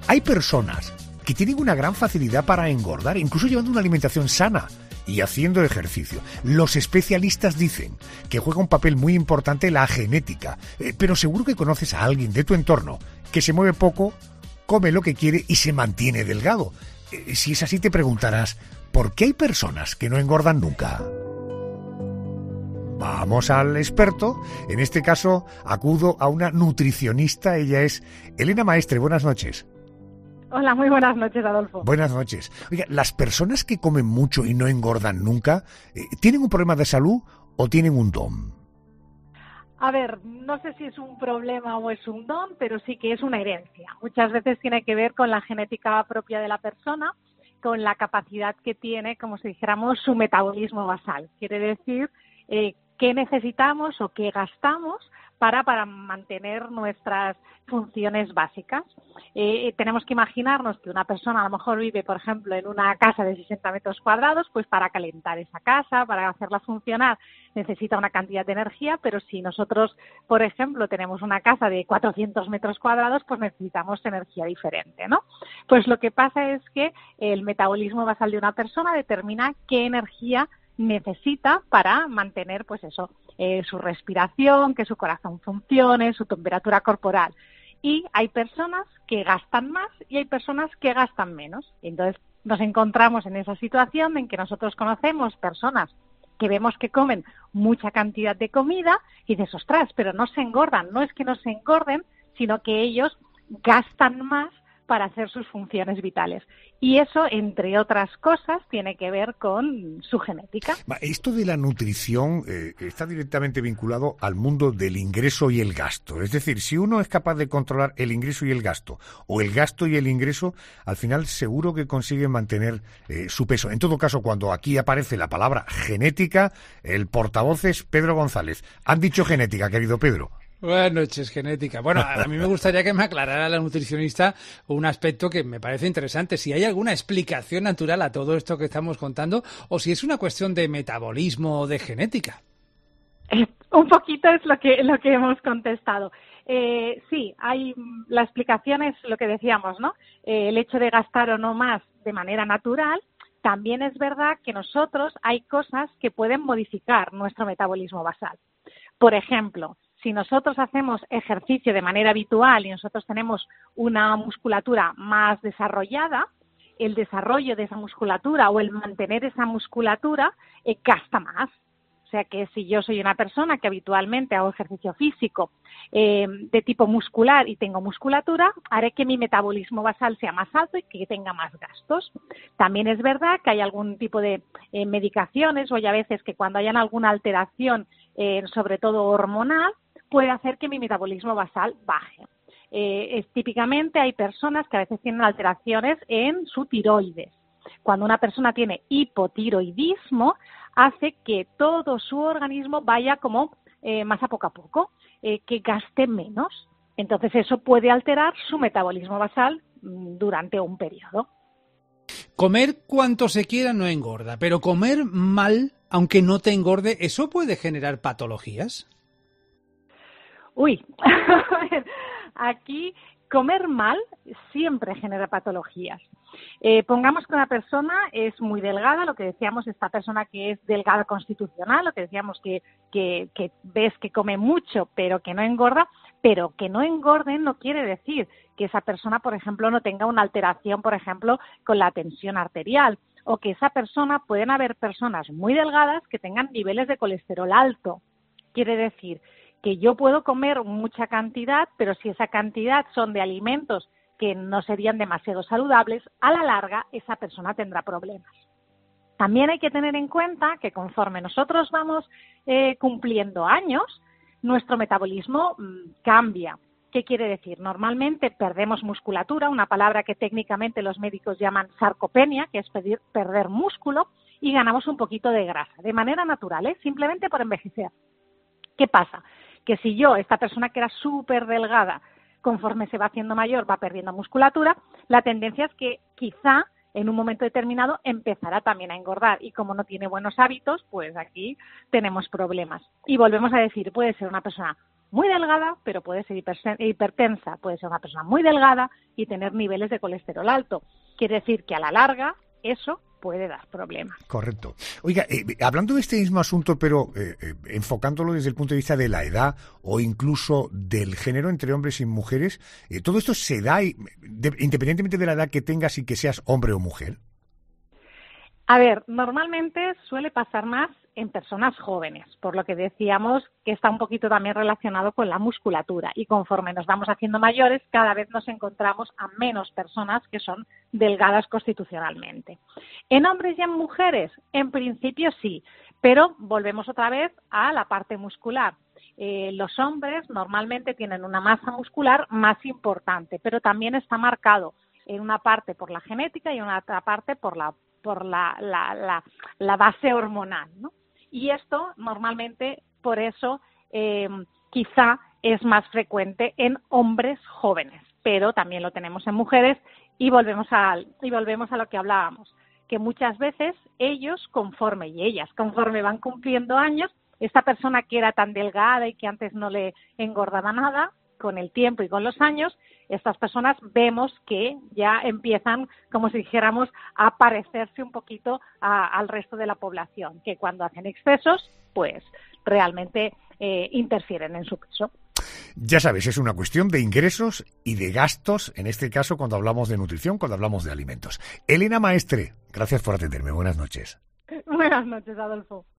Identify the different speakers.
Speaker 1: Hay personas que tienen una gran facilidad para engordar, incluso llevando una alimentación sana y haciendo ejercicio. Los especialistas dicen que juega un papel muy importante la genética, pero seguro que conoces a alguien de tu entorno que se mueve poco, come lo que quiere y se mantiene delgado. Si es así, te preguntarás, ¿por qué hay personas que no engordan nunca? Vamos al experto. En este caso, acudo a una nutricionista. Ella es Elena Maestre. Buenas noches.
Speaker 2: Hola, muy buenas noches, Adolfo.
Speaker 1: Buenas noches. Oiga, ¿las personas que comen mucho y no engordan nunca, tienen un problema de salud o tienen un don?
Speaker 2: A ver, no sé si es un problema o es un don, pero sí que es una herencia. Muchas veces tiene que ver con la genética propia de la persona, con la capacidad que tiene, como si dijéramos, su metabolismo basal. Quiere decir qué necesitamos o qué gastamos para mantener nuestras funciones básicas. Tenemos que imaginarnos que una persona a lo mejor vive, por ejemplo, en una casa de 60 metros cuadrados, pues para calentar esa casa, para hacerla funcionar, necesita una cantidad de energía, pero si nosotros, por ejemplo, tenemos una casa de 400 metros cuadrados, pues necesitamos energía diferente, ¿no? Pues lo que pasa es que el metabolismo basal de una persona determina qué energía necesita para mantener, pues eso, su respiración, que su corazón funcione, su temperatura corporal. Y hay personas que gastan más y hay personas que gastan menos. Entonces nos encontramos en esa situación en que nosotros conocemos personas que vemos que comen mucha cantidad de comida y dices, ostras, pero no se engordan. No es que no se engorden, sino que ellos gastan más para hacer sus funciones vitales. Y eso, entre otras cosas, tiene que ver con su genética.
Speaker 1: Esto de la nutrición está directamente vinculado al mundo del ingreso y el gasto. Es decir, si uno es capaz de controlar el ingreso y el gasto, o el gasto y el ingreso, al final seguro que consigue mantener su peso. En todo caso, cuando aquí aparece la palabra genética, el portavoz es Pedro González. Han dicho genética, querido Pedro.
Speaker 3: Buenas noches, genética. Bueno, a mí me gustaría que me aclarara la nutricionista un aspecto que me parece interesante. Si hay alguna explicación natural a todo esto que estamos contando o si es una cuestión de metabolismo o de genética.
Speaker 2: Un poquito es lo que hemos contestado. Sí, la explicación es lo que decíamos, ¿no? El hecho de gastar o no más de manera natural. También es verdad que nosotros hay cosas que pueden modificar nuestro metabolismo basal. Por ejemplo, si nosotros hacemos ejercicio de manera habitual y nosotros tenemos una musculatura más desarrollada, el desarrollo de esa musculatura o el mantener esa musculatura gasta más. O sea que si yo soy una persona que habitualmente hago ejercicio físico de tipo muscular y tengo musculatura, haré que mi metabolismo basal sea más alto y que tenga más gastos. También es verdad que hay algún tipo de medicaciones o hay a veces que cuando hayan alguna alteración, sobre todo hormonal, puede hacer que mi metabolismo basal baje. Típicamente hay personas que a veces tienen alteraciones en su tiroides. Cuando una persona tiene hipotiroidismo, hace que todo su organismo vaya como más a poco, que gaste menos. Entonces eso puede alterar su metabolismo basal durante un periodo.
Speaker 3: Comer cuanto se quiera no engorda, pero comer mal, aunque no te engorde, ¿eso puede generar patologías?
Speaker 2: Uy, aquí comer mal siempre genera patologías. Pongamos que una persona es muy delgada, lo que decíamos, esta persona que es delgada constitucional, lo que decíamos que ves que come mucho pero que no engorda, pero que no engorden no quiere decir que esa persona, por ejemplo, no tenga una alteración, por ejemplo, con la tensión arterial, o que esa persona, pueden haber personas muy delgadas que tengan niveles de colesterol alto. Quiere decir que yo puedo comer mucha cantidad, pero si esa cantidad son de alimentos que no serían demasiado saludables, a la larga esa persona tendrá problemas. También hay que tener en cuenta que conforme nosotros vamos cumpliendo años, nuestro metabolismo cambia. ¿Qué quiere decir? Normalmente perdemos musculatura, una palabra que técnicamente los médicos llaman sarcopenia, que es perder músculo, y ganamos un poquito de grasa, de manera natural, simplemente por envejecer. ¿Qué pasa? Que si esta persona que era súper delgada, conforme se va haciendo mayor, va perdiendo musculatura, la tendencia es que quizá en un momento determinado empezará también a engordar y como no tiene buenos hábitos, pues aquí tenemos problemas. Y volvemos a decir, puede ser una persona muy delgada, pero puede ser hipertensa, puede ser una persona muy delgada y tener niveles de colesterol alto. Quiere decir que a la larga eso puede dar problemas.
Speaker 1: Correcto. Oiga, hablando de este mismo asunto, pero enfocándolo desde el punto de vista de la edad o incluso del género entre hombres y mujeres, ¿todo esto se da independientemente de la edad que tengas y que seas hombre o mujer?
Speaker 2: A ver, normalmente suele pasar más en personas jóvenes, por lo que decíamos que está un poquito también relacionado con la musculatura, y conforme nos vamos haciendo mayores, cada vez nos encontramos a menos personas que son delgadas constitucionalmente. En hombres y en mujeres, en principio sí, pero volvemos otra vez a la parte muscular. Los hombres normalmente tienen una masa muscular más importante, pero también está marcado en una parte por la genética y en otra parte por la base hormonal, ¿no? Y esto normalmente, por eso, quizá es más frecuente en hombres jóvenes, pero también lo tenemos en mujeres y volvemos a lo que hablábamos, que muchas veces ellos y ellas conforme van cumpliendo años, esta persona que era tan delgada y que antes no le engordaba nada, con el tiempo y con los años, estas personas vemos que ya empiezan, como si dijéramos, a parecerse un poquito al resto de la población, que cuando hacen excesos, pues realmente interfieren en su peso.
Speaker 1: Ya sabes, es una cuestión de ingresos y de gastos, en este caso cuando hablamos de nutrición, cuando hablamos de alimentos. Elena Maestre, gracias por atenderme. Buenas noches.
Speaker 2: Buenas noches, Adolfo.